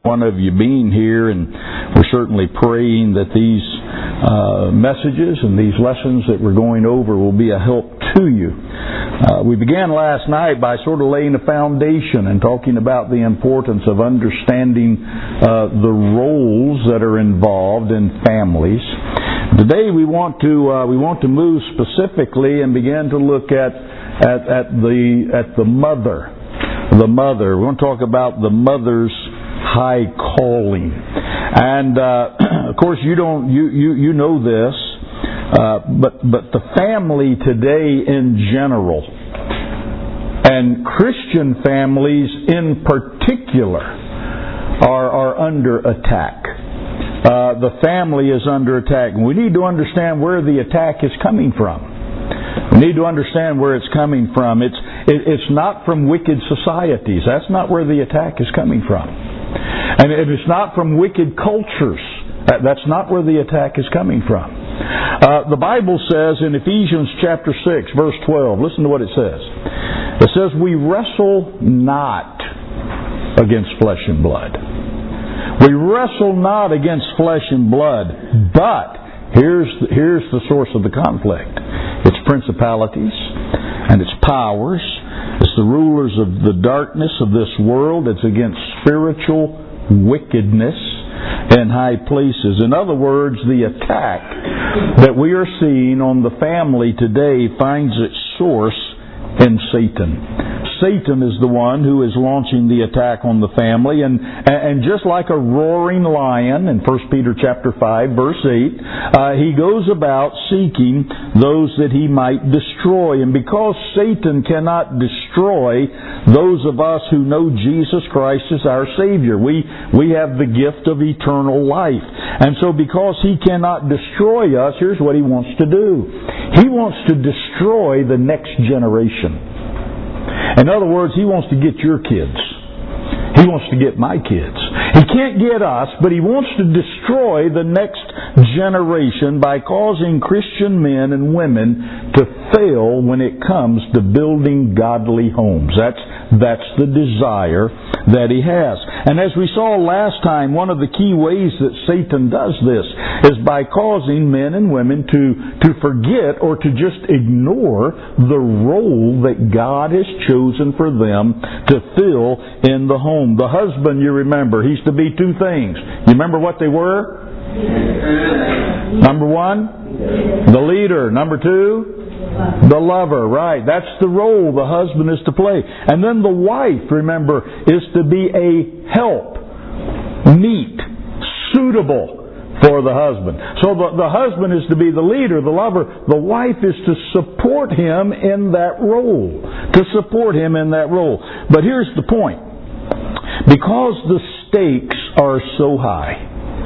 one of you being here, and we're certainly praying that these messages and these lessons that we're going over will be a help to you. We began last night by sort of laying a foundation and talking about the importance of understanding the roles that are involved in families. Today we want to move specifically and begin to look at the mother. The mother. We want to talk about the mother's high calling, and of course you know this, but the family today in general, and Christian families in particular, are under attack. The family is under attack, and we need to understand where the attack is coming from. We need to understand where it's coming from. It's not from wicked societies. That's not where the attack is coming from. And it's not from wicked cultures. That's not where the attack is coming from. The Bible says in Ephesians chapter 6, verse 12, listen to what it says. It says, "We wrestle not against flesh and blood." We wrestle not against flesh and blood, but here's the source of the conflict. It's principalities and it's powers. It's the rulers of the darkness of this world. It's against spiritual wickedness in high places. In other words, the attack that we are seeing on the family today finds its source in Satan. Satan is the one who is launching the attack on the family, and just like a roaring lion in 1 Peter chapter 5 verse 8, he goes about seeking those that he might destroy. And because Satan cannot destroy those of us who know Jesus Christ as our Savior, we have the gift of eternal life. And so because he cannot destroy us, here's what he wants to do. He wants to destroy the next generation. In other words, he wants to get your kids. He wants to get my kids. He can't get us, but he wants to destroy the next generation by causing Christian men and women to fail when it comes to building godly homes. That's the desire that he has. And as we saw last time, one of the key ways that Satan does this is by causing men and women to forget or to just ignore the role that God has chosen for them to fill in the home. The husband, you remember, he's to be two things. You remember what they were? Number one, the leader. Number two, the lover. Right. That's the role the husband is to play. And then the wife, remember, is to be a help, meet, suitable for the husband. So the husband is to be the leader, the lover. The wife is to support him in that role. To support him in that role. But here's the point. Because the stakes are so high,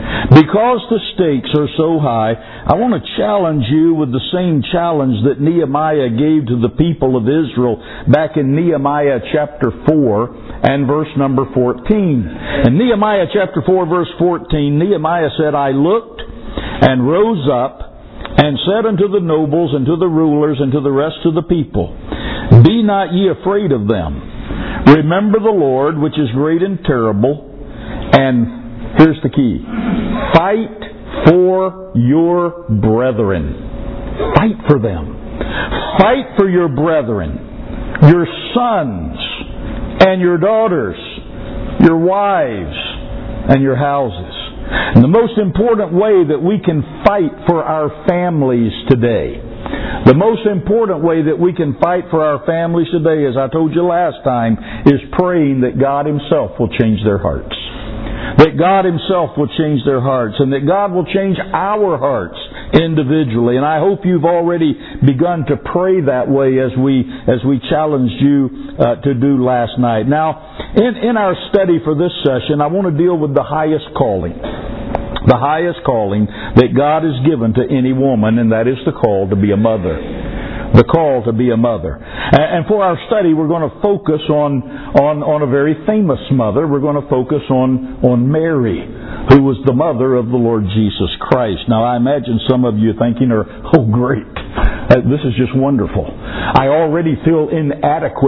I want to challenge you with the same challenge that Nehemiah gave to the people of Israel back in Nehemiah chapter 4 and verse number 14. In Nehemiah chapter 4 verse 14, Nehemiah said, "I looked and rose up and said unto the nobles and to the rulers and to the rest of the people, Be not ye afraid of them. Remember the Lord, which is great and terrible, and," here's the key, "fight for your brethren." Fight for them. Fight for your brethren, your sons and your daughters, your wives and your houses. And the most important way that we can fight for our families today, the most important way that we can fight for our families today, as I told you last time, is praying that God Himself will change their hearts. That God Himself will change their hearts, and that God will change our hearts individually. And I hope you've already begun to pray that way as we challenged you to do last night. Now, in our study for this session, I want to deal with the highest calling. The highest calling that God has given to any woman, and that is the call to be a mother. The call to be a mother. And for our study, we're going to focus on a very famous mother. We're going to focus on Mary, who was the mother of the Lord Jesus Christ. Now, I imagine some of you thinking, "Oh, great. This is just wonderful. I already feel inadequate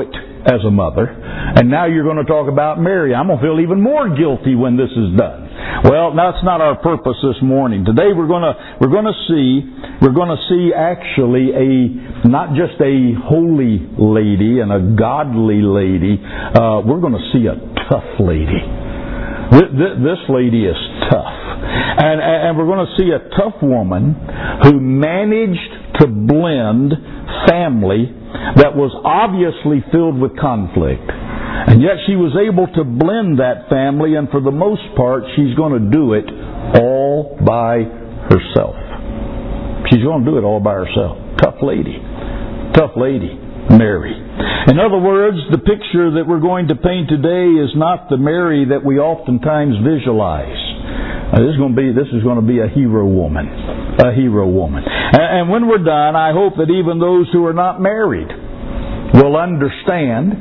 as a mother. And now you're going to talk about Mary. I'm going to feel even more guilty when this is done. Well, that's not our purpose this morning. Today we're going to see actually not just a holy lady and a godly lady. We're going to see a tough lady. This lady is tough. And we're going to see a tough woman who managed to blend family that was obviously filled with conflict. And yet she was able to blend that family, and for the most part, she's going to do it all by herself. She's going to do it all by herself. Tough lady. Tough lady. Mary. In other words, the picture that we're going to paint today is not the Mary that we oftentimes visualize. This is going to be a hero woman. A hero woman. And when we're done, I hope that even those who are not married will understand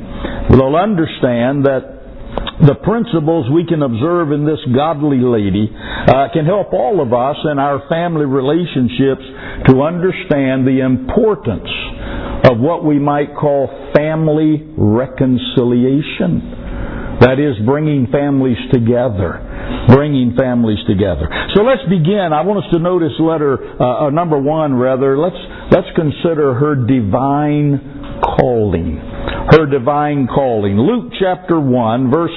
that the principles we can observe in this godly lady can help all of us in our family relationships to understand the importance of what we might call family reconciliation. That is, bringing families together. Bringing families together. So let's begin. I want us to notice number 1, rather. Let's consider her divine calling. Her divine calling. Luke chapter 1, verse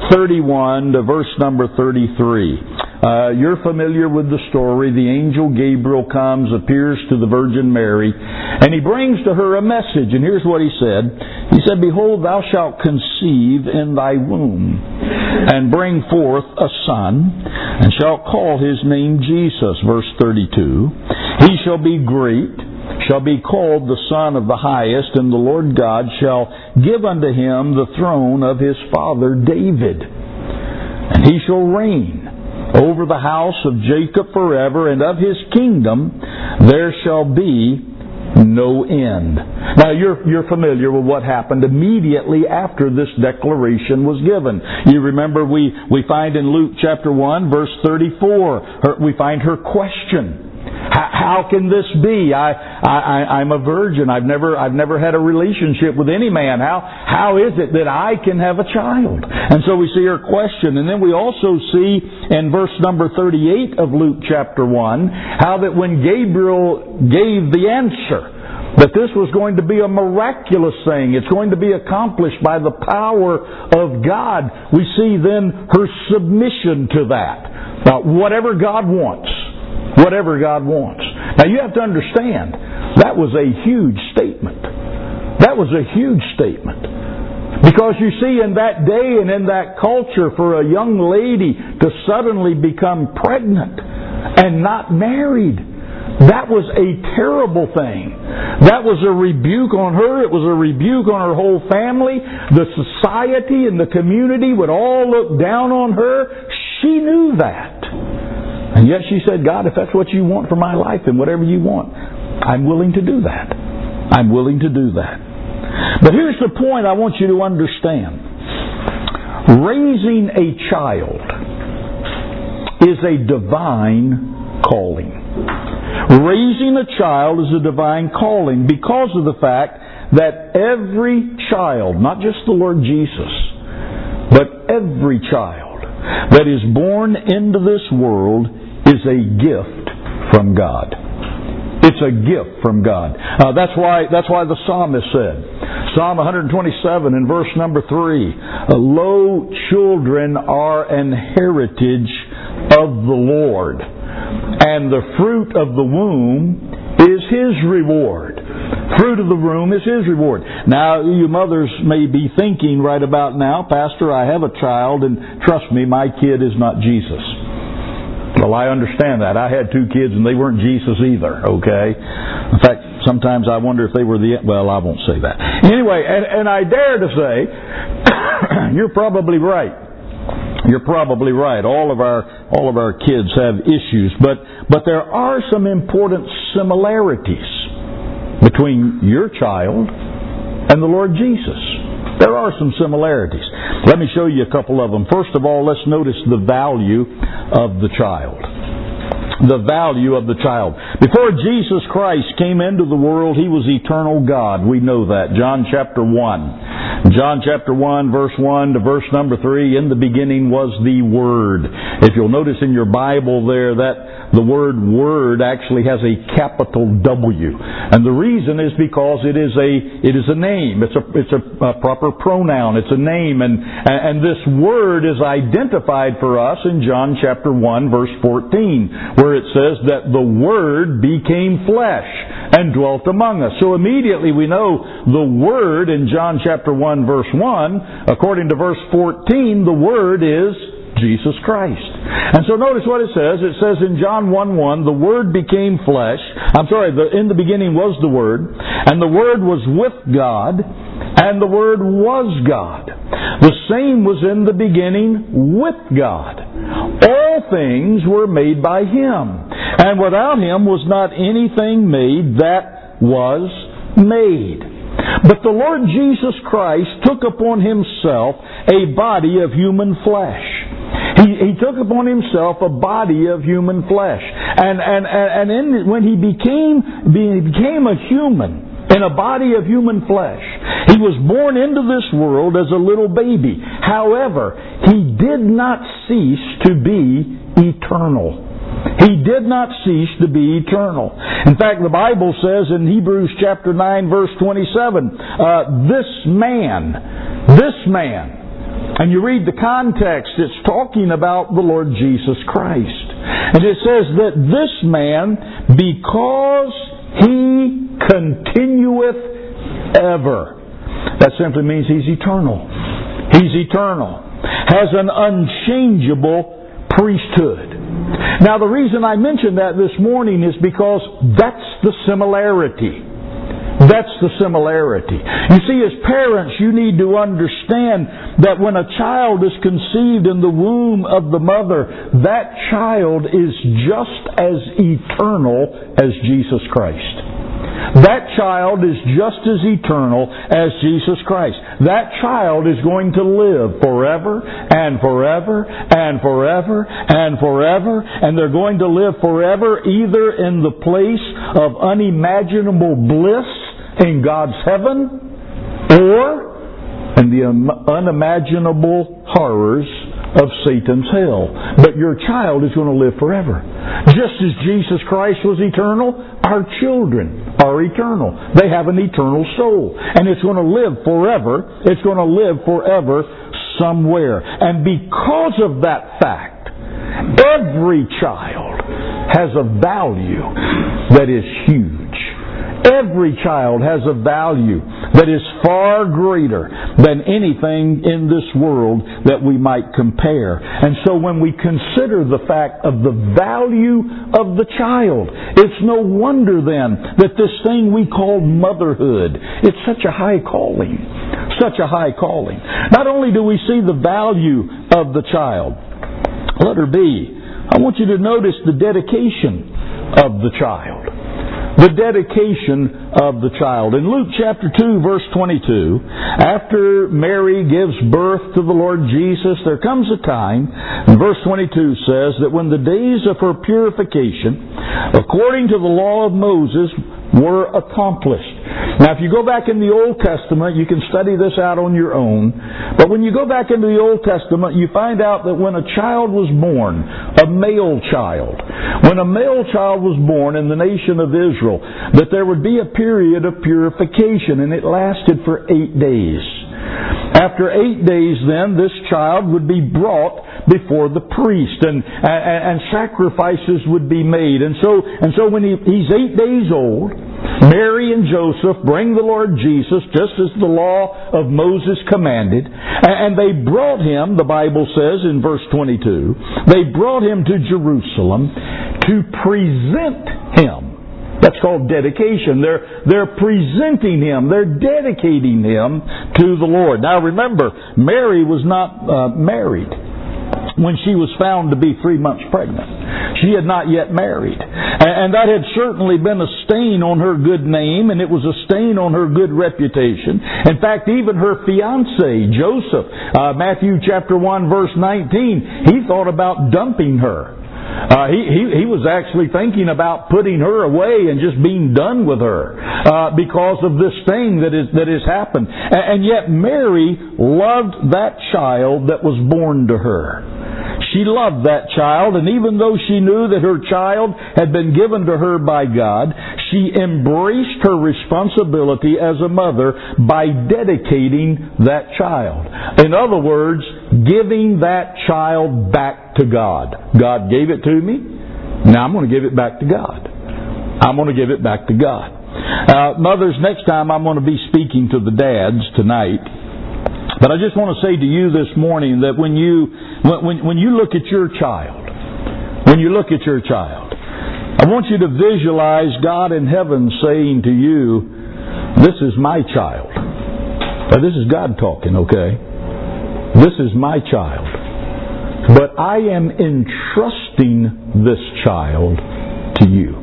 31 to verse number 33. You're familiar with the story. The angel Gabriel comes, appears to the Virgin Mary, and he brings to her a message. And here's what he said. He said, "Behold, thou shalt conceive in thy womb, and bring forth a son, and shalt call his name Jesus." Verse 32. "He shall be great, shall be called the Son of the Highest, and the Lord God shall give unto him the throne of his father David. And he shall reign over the house of Jacob forever, and of his kingdom there shall be no end." Now you're familiar with what happened immediately after this declaration was given. You remember we find in Luke chapter 1 verse 34, we find her question. How can this be? I'm a virgin. I've never had a relationship with any man. How is it that I can have a child? And so we see her question. And then we also see in verse number 38 of Luke chapter 1, how that when Gabriel gave the answer, that this was going to be a miraculous thing. It's going to be accomplished by the power of God. We see then her submission to that. Now, whatever God wants. Whatever God wants. Now you have to understand, that was a huge statement. That was a huge statement. Because you see, in that day and in that culture, for a young lady to suddenly become pregnant and not married, that was a terrible thing. That was a rebuke on her. It was a rebuke on her whole family. The society and the community would all look down on her. She knew that. And yet she said, "God, if that's what you want for my life, then whatever you want, I'm willing to do that. I'm willing to do that." But here's the point I want you to understand. Raising a child is a divine calling. Raising a child is a divine calling because of the fact that every child, not just the Lord Jesus, but every child that is born into this world is a gift from God. It's a gift from God. That's why the psalmist said, Psalm 127 in verse number 3, "Lo, children are an heritage of the Lord, and the fruit of the womb is His reward." Fruit of the womb is His reward. Now, you mothers may be thinking right about now, "Pastor, I have a child, and trust me, my kid is not Jesus." Well, I understand that. I had 2 kids, and they weren't Jesus either, okay? In fact, sometimes I wonder if they were well, I won't say that. Anyway, and I dare to say, you're probably right. You're probably right. All of our kids have issues, but there are some important similarities between your child and the Lord Jesus. There are some similarities. Let me show you a couple of them. First of all, let's notice the value of the child. The value of the child. Before Jesus Christ came into the world, He was eternal God. We know that. John chapter 1. John chapter 1, verse 1 to verse number 3, in the beginning was the Word. If you'll notice in your Bible there that the word Word actually has a capital W. And the reason is because it is a name. It's a proper pronoun. It's a name. And this Word is identified for us in John chapter 1, verse 14, where it says that the Word became flesh and dwelt among us. So immediately we know the Word in John chapter 1 verse 1, according to verse 14, the Word is Jesus Christ. And so notice what it says. It says in John 1:1, the Word became flesh. In the beginning was the Word, and the Word was with God, and the Word was God. The same was in the beginning with God. All things were made by Him, and without Him was not anything made that was made. But the Lord Jesus Christ took upon Himself a body of human flesh. He took upon Himself a body of human flesh. When He became a human, in a body of human flesh, He was born into this world as a little baby. However, He did not cease to be eternal. He did not cease to be eternal. In fact, the Bible says in Hebrews chapter 9, verse 27, this man, and you read the context, it's talking about the Lord Jesus Christ. And it says that this man, because He continueth ever. That simply means He's eternal. He's eternal. Has an unchangeable priesthood. Now the reason I mentioned that this morning is because that's the similarity. That's the similarity. You see, as parents, you need to understand that when a child is conceived in the womb of the mother, that child is just as eternal as Jesus Christ. That child is just as eternal as Jesus Christ. That child is going to live forever and forever and forever and forever. And they're going to live forever either in the place of unimaginable bliss in God's heaven or in the unimaginable horrors of Satan's hell. But your child is going to live forever. Just as Jesus Christ was eternal, our children are eternal. They have an eternal soul. And it's going to live forever. It's going to live forever somewhere. And because of that fact, every child has a value that is huge. Every child has a value that is far greater than anything in this world that we might compare. And so when we consider the fact of the value of the child, it's no wonder then that this thing we call motherhood, it's such a high calling. Such a high calling. Not only do we see the value of the child, letter B, I want you to notice the dedication of the child. The dedication of the child. In Luke chapter 2, verse 22, after Mary gives birth to the Lord Jesus, there comes a time, and verse 22 says that when the days of her purification, according to the law of Moses, were accomplished. Now, if you go back in the Old Testament, you can study this out on your own. But when you go back into the Old Testament, you find out that when a child was born, a male child, when a male child was born in the nation of Israel, that there would be a period of purification, and it lasted for 8 days. After 8 days, then, this child would be brought before the priest, and sacrifices would be made. And so when he's 8 days old, Mary and Joseph bring the Lord Jesus, just as the law of Moses commanded, and they brought Him, the Bible says in verse 22, they brought Him to Jerusalem to present Him. That's called dedication. They're presenting Him. They're dedicating Him to the Lord. Now remember, Mary was not married when she was found to be 3 months pregnant. She had not yet married. And that had certainly been a stain on her good name, and it was a stain on her good reputation. In fact, even her fiancé, Joseph, Matthew chapter 1, verse 19, he thought about dumping her. He was actually thinking about putting her away and just being done with her because of this thing that has happened. And yet Mary loved that child that was born to her. She loved that child, and even though she knew that her child had been given to her by God, she embraced her responsibility as a mother by dedicating that child. In other words, giving that child back to God. God gave it to me. Now I'm going to give it back to God. I'm going to give it back to God. Mothers, next time I'm going to be speaking to the dads tonight. But I just want to say to you this morning that when you look at your child, I want you to visualize God in heaven saying to you, "This is my child." Now, this is God talking, okay? This is my child. But I am entrusting this child to you.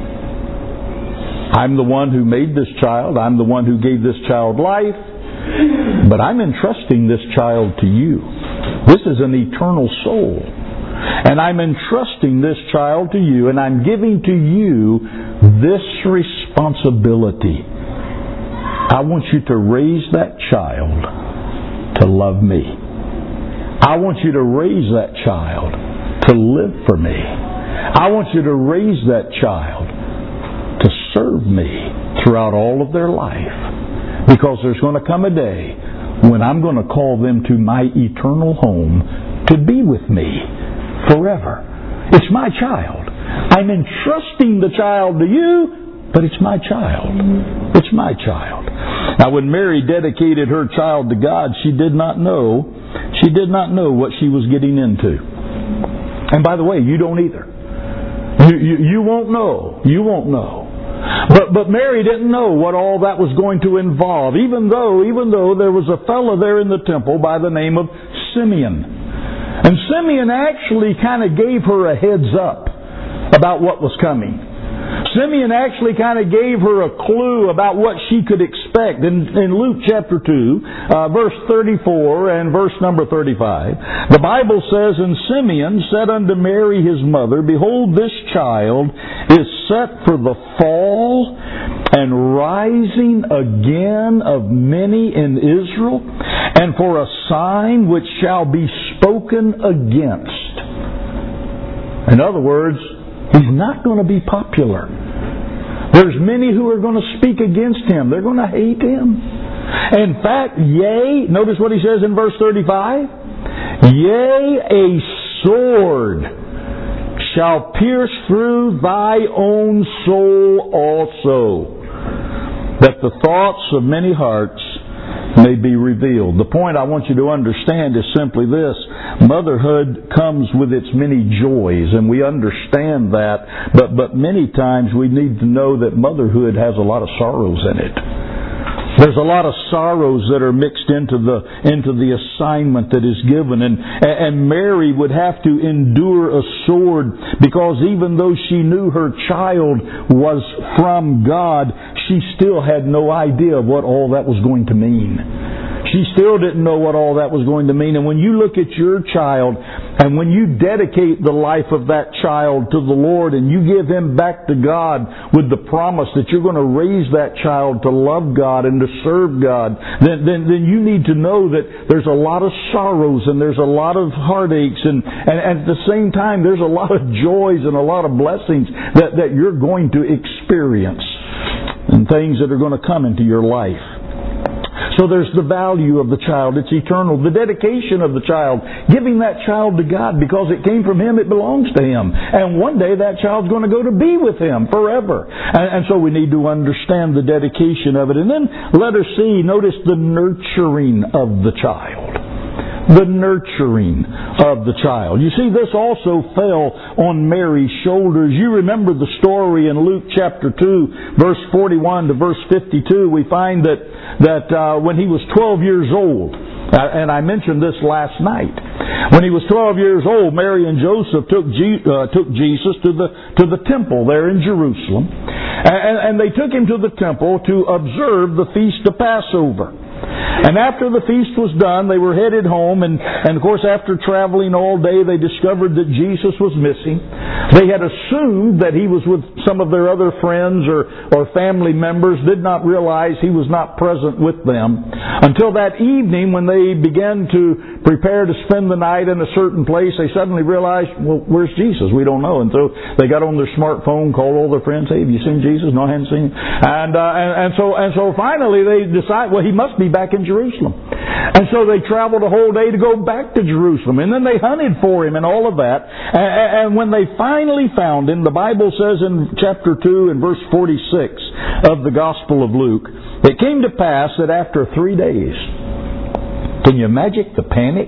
I'm the one who made this child. I'm the one who gave this child life. But I'm entrusting this child to you. This is an eternal soul. And I'm entrusting this child to you, and I'm giving to you this responsibility. I want you to raise that child to love me. I want you to raise that child to live for me. I want you to raise that child to serve me throughout all of their life. Because there's going to come a day when I'm going to call them to my eternal home to be with me forever. It's my child. I'm entrusting the child to you, but it's my child. It's my child. Now, when Mary dedicated her child to God, she did not know what she was getting into. And by the way, you don't either. You won't know. You won't know. But Mary didn't know what all that was going to involve, even though there was a fellow there in the temple by the name of Simeon. And Simeon actually kind of gave her a heads up about what was coming. Simeon actually kind of gave her a clue about what she could expect. In Luke chapter 2, verse 34 and verse number 35, the Bible says, "And Simeon said unto Mary his mother, Behold, this child is set for the fall and rising again of many in Israel, and for a sign which shall be spoken against." In other words, he's not going to be popular. There's many who are going to speak against him. They're going to hate him. In fact, yea, notice what he says in verse 35. "Yea, a sword shall pierce through thy own soul also, that the thoughts of many hearts may be revealed." The point I want you to understand is simply this. Motherhood comes with its many joys, and we understand that, but many times we need to know that motherhood has a lot of sorrows in it. There's a lot of sorrows that are mixed into the assignment that is given, and Mary would have to endure a sword, because even though she knew her child was from God, she still had no idea of what all that was going to mean. She still didn't know what all that was going to mean. And when you look at your child, and when you dedicate the life of that child to the Lord, and you give him back to God with the promise that you're going to raise that child to love God and to serve God, then you need to know that there's a lot of sorrows and there's a lot of heartaches, and at the same time there's a lot of joys and a lot of blessings that you're going to experience, and things that are going to come into your life. So there's the value of the child. It's eternal. The dedication of the child. Giving that child to God because it came from Him. It belongs to Him. And one day that child's going to go to be with Him forever. And so we need to understand the dedication of it. And then let us see, notice the nurturing of the child. The nurturing of the child. You see, this also fell on Mary's shoulders. You remember the story in Luke chapter 2, verse 41 to verse 52. We find that when he was 12 years old, and I mentioned this last night, when he was 12 years old, Mary and Joseph took Jesus to the temple there in Jerusalem, and they took him to the temple to observe the feast of Passover. And after the feast was done, they were headed home, and of course after traveling all day, they discovered that Jesus was missing. They had assumed that he was with some of their other friends or family members, did not realize he was not present with them. Until that evening when they began to prepare to spend the night in a certain place, they suddenly realized, well, where's Jesus? We don't know. And so they got on their smartphone, called all their friends, hey, have you seen Jesus? No, I haven't seen him. And so finally they decide, well, he must be back in Jerusalem. And so they traveled a whole day to go back to Jerusalem. And then they hunted for him and all of that. And when they finally found him, the Bible says in chapter 2 and verse 46 of the Gospel of Luke, it came to pass that after 3 days, can you imagine the panic?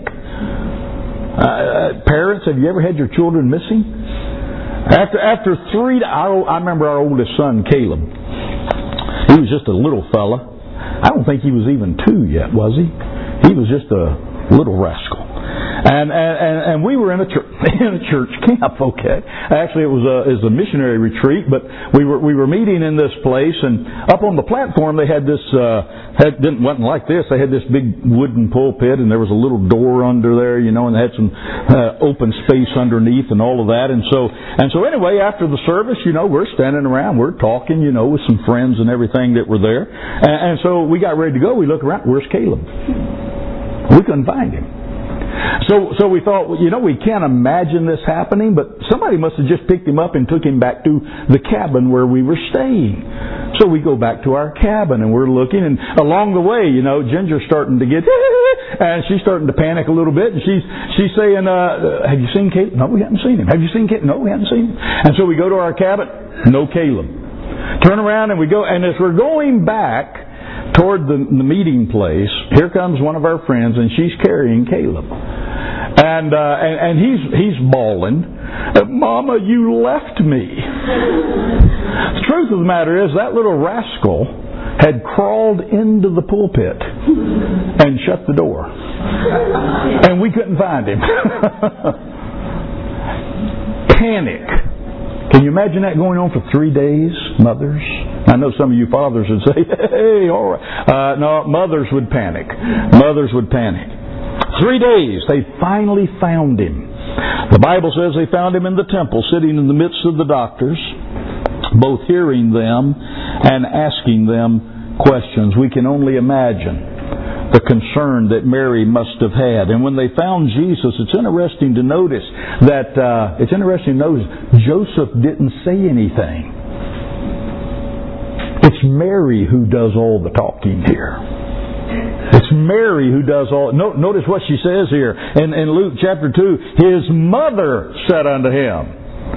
Parents, have you ever had your children missing? After 3 days, I remember our oldest son, Caleb. He was just a little fella. I don't think he was even 2 yet, was he? He was just a little rascal. And we were in a church camp. Okay, actually it was a missionary retreat, but we were meeting in this place, and up on the platform they had this wasn't like this. They had this big wooden pulpit, and there was a little door under there, and they had some open space underneath and all of that. And so anyway, after the service, we're standing around, we're talking, with some friends and everything that were there. And so we got ready to go. We look around. Where's Caleb? We couldn't find him. So we thought, we can't imagine this happening, but somebody must have just picked him up and took him back to the cabin where we were staying. So we go back to our cabin and we're looking, and along the way, Ginger's starting to get, and she's starting to panic a little bit, and she's saying, have you seen Caleb? No, we haven't seen him. Have you seen Caleb? No, we haven't seen him. And so we go to our cabin, no Caleb. Turn around and we go, and as we're going back toward the meeting place, here comes one of our friends, and she's carrying Caleb, and he's bawling, "Mama, you left me." The truth of the matter is that little rascal had crawled into the pulpit and shut the door, and we couldn't find him. Panic. Can you imagine that going on for 3 days, mothers? I know some of you fathers would say, hey, all right. No, mothers would panic. Mothers would panic. 3 days, they finally found him. The Bible says they found him in the temple, sitting in the midst of the doctors, both hearing them and asking them questions. We can only imagine the concern that Mary must have had. And when they found Jesus, it's interesting to notice Joseph didn't say anything. It's Mary who does all the talking here. It's Mary who does all. Notice what she says here in Luke chapter 2. His mother said unto him,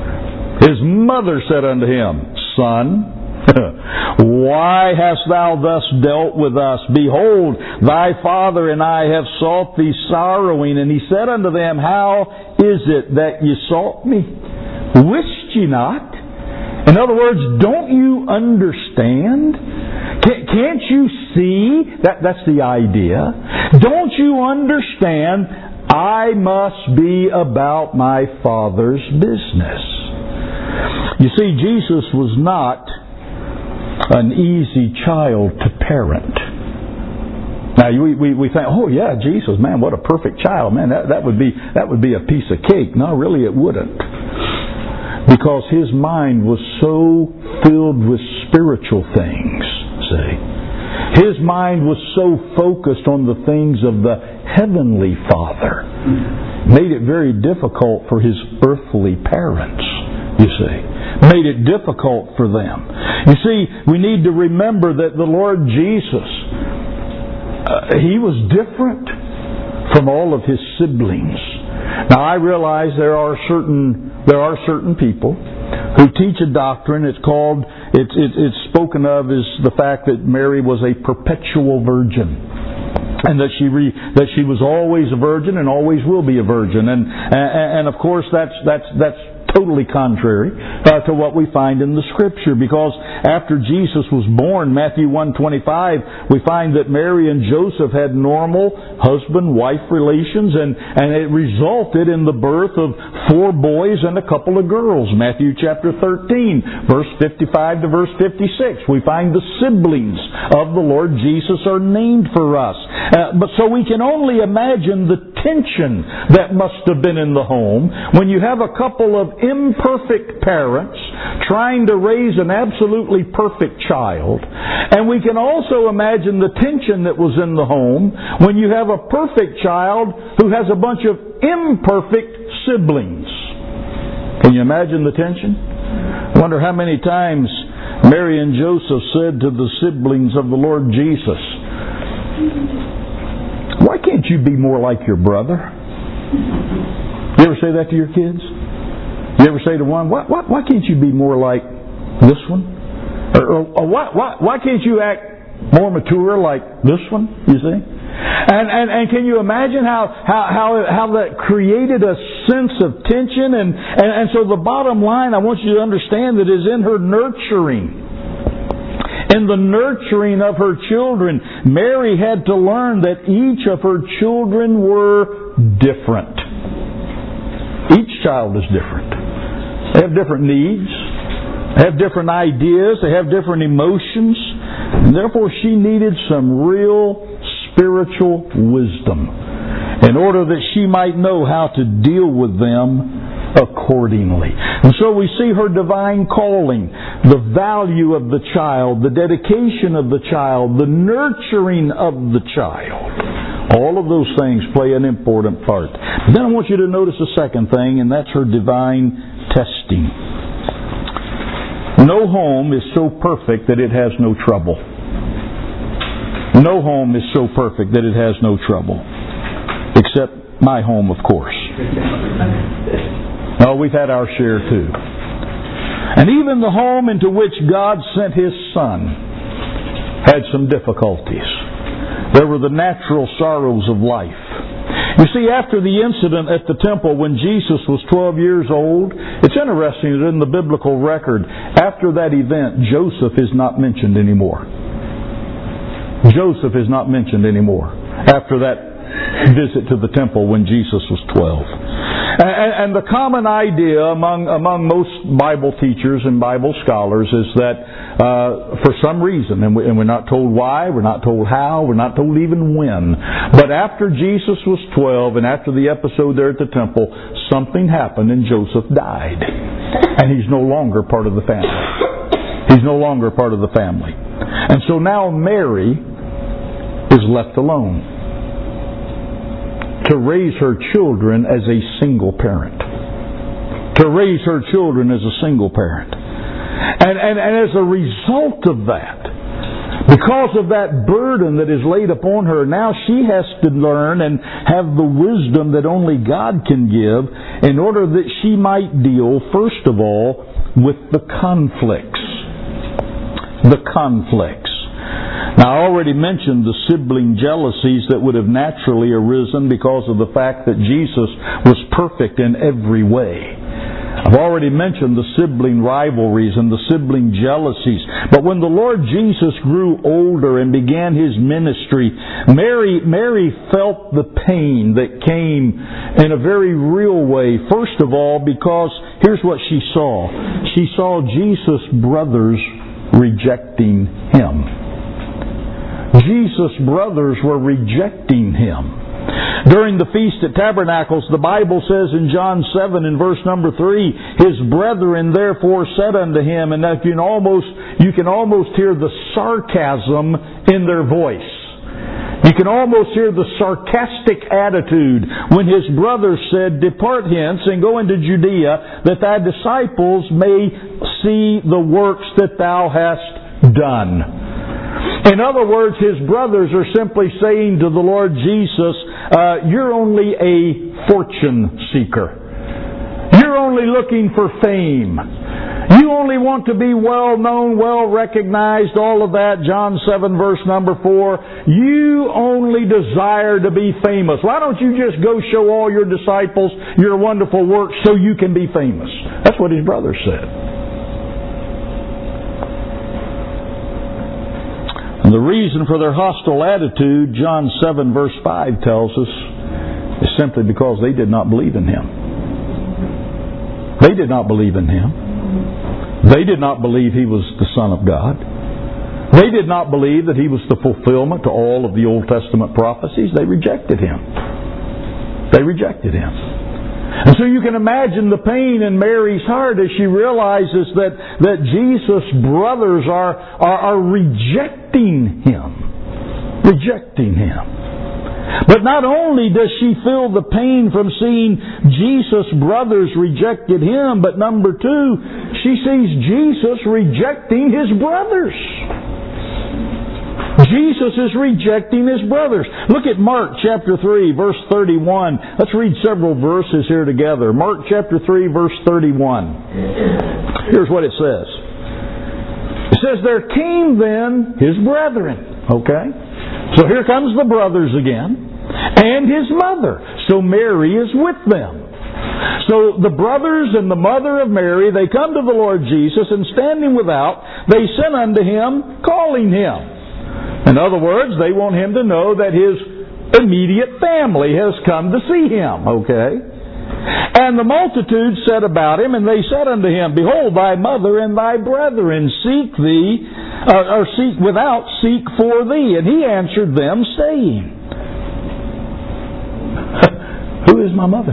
Son, why hast thou thus dealt with us? Behold, thy father and I have sought thee sorrowing. And he said unto them, How is it that ye sought me? Wist ye not? In other words, don't you understand? Can't you see? That's the idea. Don't you understand? I must be about my Father's business. You see, Jesus was not an easy child to parent. Now we think, oh yeah, Jesus, man, what a perfect child, man. That would be a piece of cake. No, really, it wouldn't, because his mind was so filled with spiritual things. See, his mind was so focused on the things of the Heavenly Father, made it very difficult for his earthly parents. You see, made it difficult for them. You see, we need to remember that the Lord Jesus, He was different from all of His siblings. Now, I realize there are certain people who teach a doctrine. It's spoken of as the fact that Mary was a perpetual virgin, and that she was always a virgin and always will be a virgin. And of course that's totally contrary to what we find in the Scripture, because after Jesus was born, Matthew 1:25, we find that Mary and Joseph had normal husband-wife relations, and it resulted in the birth of 4 boys and a couple of girls. Matthew chapter 13, verse 55 to verse 56, we find the siblings of the Lord Jesus are named for us. But so we can only imagine the tension that must have been in the home when you have a couple of imperfect parents trying to raise an absolutely perfect child. And we can also imagine the tension that was in the home when you have a perfect child who has a bunch of imperfect siblings. Can you imagine the tension? I wonder how many times Mary and Joseph said to the siblings of the Lord Jesus, "Why can't you be more like your brother?" You ever say that to your kids? You ever say to one, why can't you be more like this one? Or why can't you act more mature like this one? You see? And can you imagine how that created a sense of tension? And so the bottom line, I want you to understand, that is in her nurturing. In the nurturing of her children, Mary had to learn that each of her children were different. Each child is different. They have different needs. They have different ideas. They have different emotions. And therefore, she needed some real spiritual wisdom in order that she might know how to deal with them accordingly. And so we see her divine calling, the value of the child, the dedication of the child, the nurturing of the child. All of those things play an important part. But then I want you to notice a second thing, and that's her divine testing. No home is so perfect that it has no trouble. No home is so perfect that it has no trouble. Except my home, of course. No, we've had our share too. And even the home into which God sent His Son had some difficulties. There were the natural sorrows of life. You see, after the incident at the temple when Jesus was 12 years old, it's interesting that in the biblical record, after that event, Joseph is not mentioned anymore. Joseph is not mentioned anymore after that visit to the temple when Jesus was 12. And the common idea among most Bible teachers and Bible scholars is that for some reason, and we're not told why, we're not told how, we're not told even when, but after Jesus was 12 and after the episode there at the temple, something happened and Joseph died. And he's no longer part of the family. He's no longer part of the family. And so now Mary is left alone to raise her children as a single parent. To raise her children as a single parent. And as a result of that, because of that burden that is laid upon her, now she has to learn and have the wisdom that only God can give in order that she might deal, first of all, with the conflicts. The conflicts. Now, I already mentioned the sibling jealousies that would have naturally arisen because of the fact that Jesus was perfect in every way. I've already mentioned the sibling rivalries and the sibling jealousies. But when the Lord Jesus grew older and began His ministry, Mary felt the pain that came in a very real way. First of all, because here's what she saw. She saw Jesus' brothers rejecting Him. Jesus' brothers were rejecting Him. During the Feast at Tabernacles, the Bible says in John 7 in verse number 3, His brethren therefore said unto Him, and that you can almost hear the sarcasm in their voice. You can almost hear the sarcastic attitude when His brothers said, Depart hence and go into Judea, that thy disciples may see the works that thou hast done. In other words, His brothers are simply saying to the Lord Jesus, you're only a fortune seeker. You're only looking for fame. You only want to be well known, well recognized, all of that. John 7 verse number 4. You only desire to be famous. Why don't you just go show all your disciples your wonderful works so you can be famous? That's what His brothers said. And the reason for their hostile attitude, John 7 verse 5 tells us, is simply because they did not believe in Him. They did not believe in Him. They did not believe He was the Son of God. They did not believe that He was the fulfillment to all of the Old Testament prophecies. They rejected Him. They rejected Him. And so you can imagine the pain in Mary's heart as she realizes that Jesus' brothers are rejecting Him. Rejecting Him. But not only does she feel the pain from seeing Jesus' brothers rejected Him, but number two, she sees Jesus rejecting His brothers. Jesus is rejecting His brothers. Look at Mark chapter 3, verse 31. Let's read several verses here together. Mark chapter 3, verse 31. Here's what it says. It says, there came then His brethren. Okay? So here comes the brothers again. And His mother. So Mary is with them. So the brothers and the mother of Mary, they come to the Lord Jesus, and standing without, they sent unto Him, calling Him. In other words, they want Him to know that His immediate family has come to see Him. Okay? And the multitude said about Him, and they said unto Him, behold, thy mother and thy brethren seek thee, or seek without, seek for thee. And He answered them, saying, who is my mother?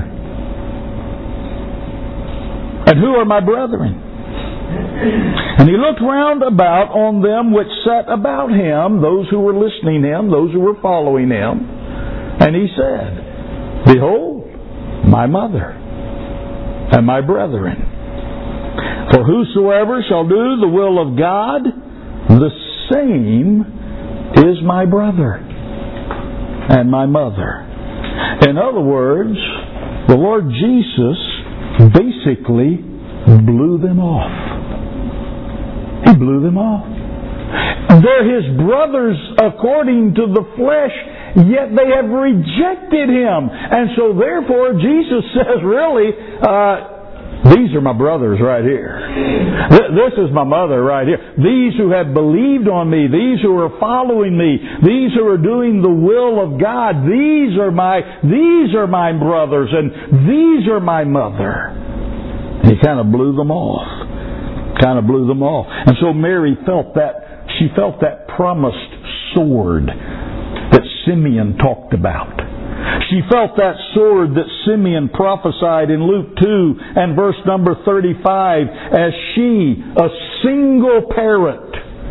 And who are my brethren? And He looked round about on them which sat about Him, those who were listening to Him, those who were following Him. And He said, behold, my mother and my brethren. For whosoever shall do the will of God, the same is my brother and my mother. In other words, the Lord Jesus basically blew them off. He blew them off. They're His brothers according to the flesh, yet they have rejected Him. And so therefore Jesus says, really, these are my brothers right here. This is my mother right here. These who have believed on Me, these who are following Me, these who are doing the will of God, these are my brothers, and these are my mother. And He kind of blew them off. And so Mary felt that promised sword that Simeon talked about. She felt that sword that Simeon prophesied in Luke 2 and verse number 35 as she, a single parent,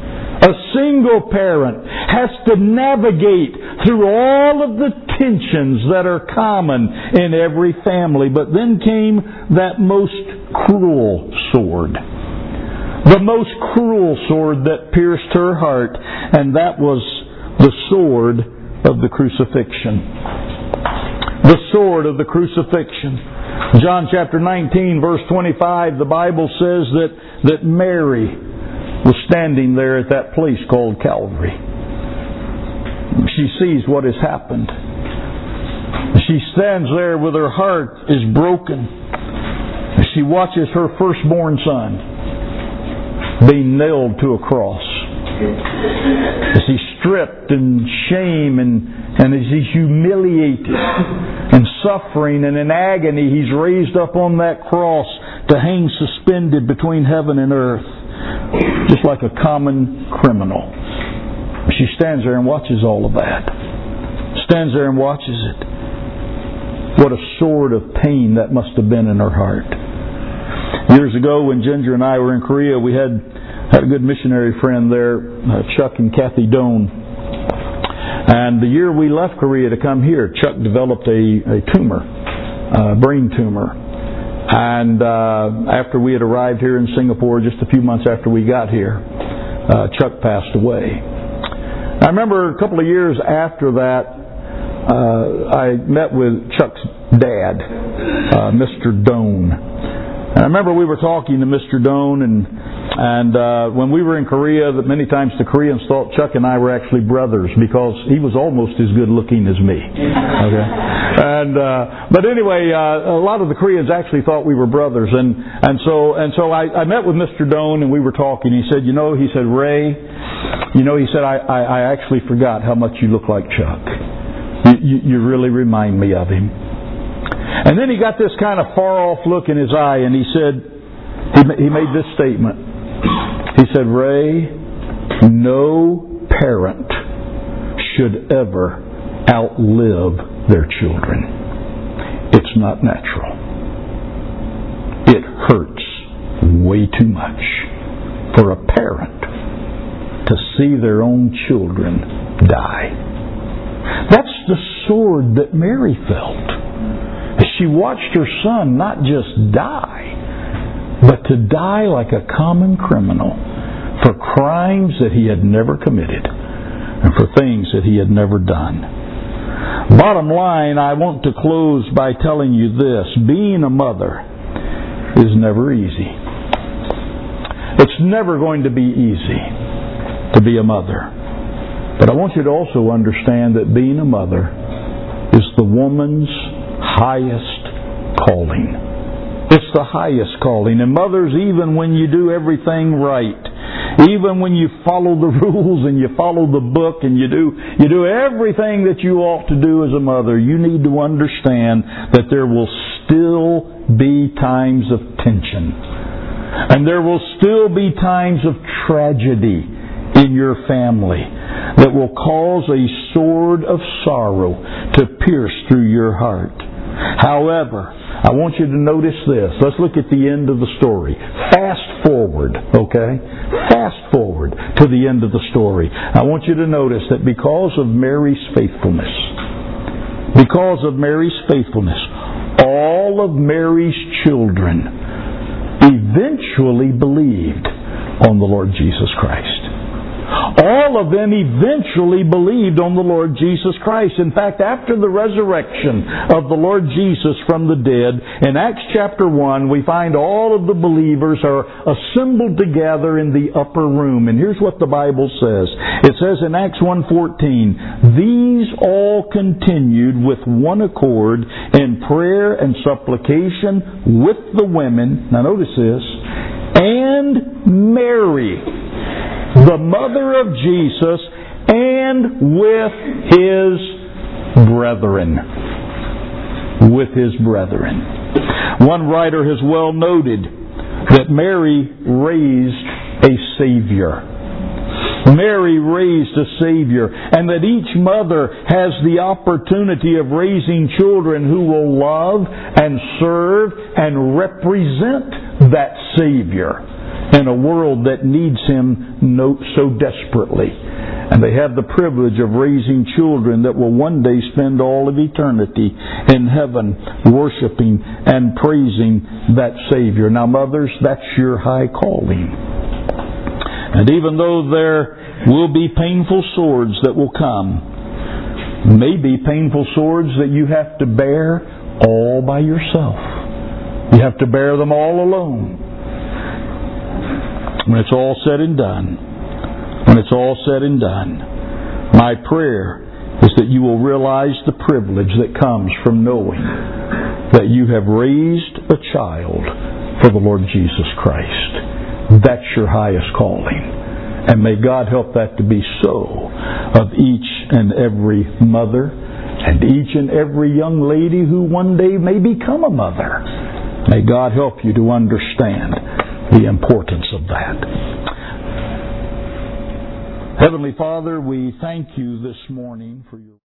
has to navigate through all of the tensions that are common in every family. But then came that most cruel sword. The most cruel sword that pierced her heart, and that was the sword of the crucifixion. The sword of the crucifixion. John chapter 19, verse 25, the Bible says that Mary was standing there at that place called Calvary. She sees what has happened. She stands there with her heart is broken. She watches her firstborn son being nailed to a cross. As he's stripped in shame and as he's humiliated and suffering and in agony, he's raised up on that cross to hang suspended between heaven and earth, just like a common criminal. She stands there and watches all of that. Stands there and watches it. What a sword of pain that must have been in her heart. Years ago when Ginger and I were in Korea, we had a good missionary friend there, Chuck and Kathy Doan. And the year we left Korea to come here, Chuck developed a tumor, a brain tumor. And after we had arrived here in Singapore, just a few months after we got here, Chuck passed away. I remember a couple of years after that, I met with Chuck's dad, Mr. Doan. And I remember we were talking to Mr. Doan, and when we were in Korea, that many times the Koreans thought Chuck and I were actually brothers because he was almost as good looking as me. Okay, but anyway, a lot of the Koreans actually thought we were brothers, and so I met with Mr. Doan, and we were talking. He said, Ray, I actually forgot how much you look like Chuck. You really remind me of him. And then he got this kind of far-off look in his eye, and he said, he made this statement. He said, Ray, no parent should ever outlive their children. It's not natural. be too much for a parent to see their own children die. That's the sword that Mary felt as she watched her son not just die, but to die like a common criminal for crimes that he had never committed and for things that he had never done. Bottom line, I want to close by telling you this. Being a mother is never easy. It's never going to be easy to be a mother. But I want you to also understand that being a mother is the woman's highest calling. It's the highest calling. And mothers, even when you do everything right, even when you follow the rules and you follow the book and you do everything that you ought to do as a mother, you need to understand that there will still be times of tension. And there will still be times of tragedy in your family that will cause a sword of sorrow to pierce through your heart. However, I want you to notice this. Let's look at the end of the story. Fast forward, okay? Fast forward to the end of the story. I want you to notice that because of Mary's faithfulness, all of Mary's children eventually believed on the Lord Jesus Christ. All of them eventually believed on the Lord Jesus Christ. In fact, after the resurrection of the Lord Jesus from the dead, in Acts chapter 1, we find all of the believers are assembled together in the upper room. And here's what the Bible says. It says in Acts 1:14, "These all continued with one accord in prayer and supplication with the women," now notice this, "and Mary, the mother of Jesus, and with his brethren." With his brethren. One writer has well noted that Mary raised a Savior. Mary raised a Savior, and that each mother has the opportunity of raising children who will love and serve and represent that Savior in a world that needs Him so desperately. And they have the privilege of raising children that will one day spend all of eternity in heaven worshiping and praising that Savior. Now, mothers, that's your high calling. And even though there will be painful swords that will come, maybe painful swords that you have to bear all by yourself. You have to bear them all alone. When it's all said and done, my prayer is that you will realize the privilege that comes from knowing that you have raised a child for the Lord Jesus Christ. That's your highest calling. And may God help that to be so of each and every mother and each and every young lady who one day may become a mother. May God help you to understand the importance of that. Heavenly Father, we thank you this morning for your